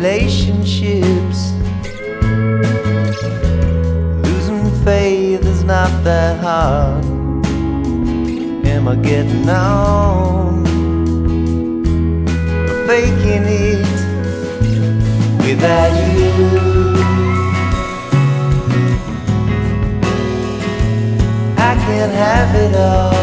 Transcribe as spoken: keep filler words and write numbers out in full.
relationships. Losing faith is not that hard. Am I getting on? Or faking it without you? I can't have it all.